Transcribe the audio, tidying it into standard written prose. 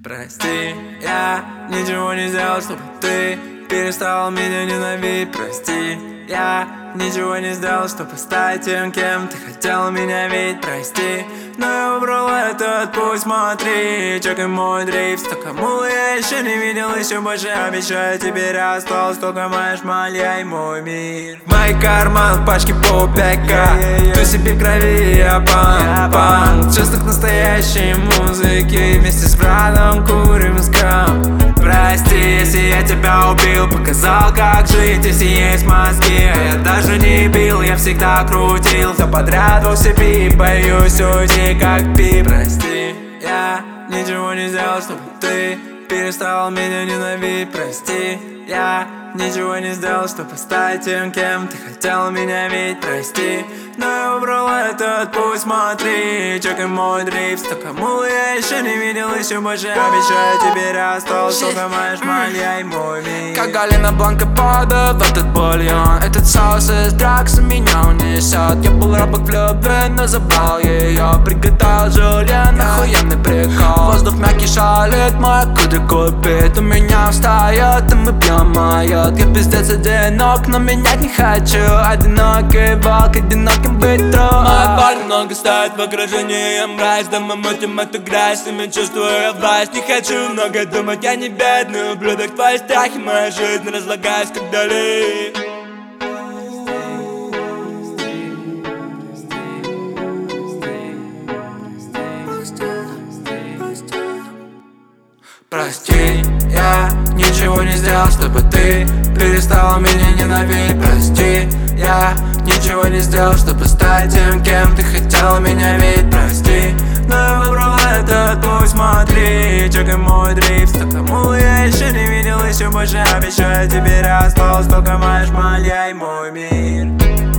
Прости, я ничего не сделал, чтобы ты перестал меня ненавидеть. Прости, я ничего не сделал, чтобы стать тем, кем ты хотел меня видеть. Прости, но я выбрал этот путь. Смотри, чекай мой дрейф. Столько мула я еще не видел, еще больше обещаю. Теперь осталось только моя шмаль, я и мой мир. В моих карманах пачки по 5К. Ты себе крови, я панк. Часто к настоящей музыке. Вместе с братом курим и скам. Прости, если я тебя убил, показал, как жить, если есть мозги. А я даже не бил, я всегда крутил все подряд во все пи. Боюсь уйти, как пи. Прости, я ничего не сделал, чтобы ты перестал меня ненавидеть. Прости, я ничего не сделал, чтобы стать тем, кем ты хотел меня видеть. Прости, но я выбрал этот путь. Смотри, чекай мой дрейф. Столько мула я еще не видел, еще больше обещаю. Теперь осталось только моя шмаль, я и мой мир. Как Галина Бланка падает в этот бульон. Этот соус из дракса меня унесет. Я был робок влюблен, но забрал ее. Приготовил жульен, охуенный прикол. Воздух мягкий шалит, моя кудри купит. У меня встает, и мы пьем майот. Я пиздец одинок, но менять не хочу. Одинокий волк, одиноким быть трудно. Моя пара много стоит в окружении, я мразь. Да мы мутим эту грязь, ими чувствую я власть. Не хочу много думать, я не бедный ублюдок. Твои страхи, моя жизнь разлагаюсь как Дали. Прости, я ничего не сделал, чтобы ты перестал меня ненавидеть. Прости, я ничего не сделал, чтобы стать тем, кем ты хотел меня видеть. Прости, но я выбрал этот путь. Смотри, чекай мой дрейф. Столько мула я еще не видел, еще больше обещаю. Теперь осталось только моя шмаль, я и мой мир.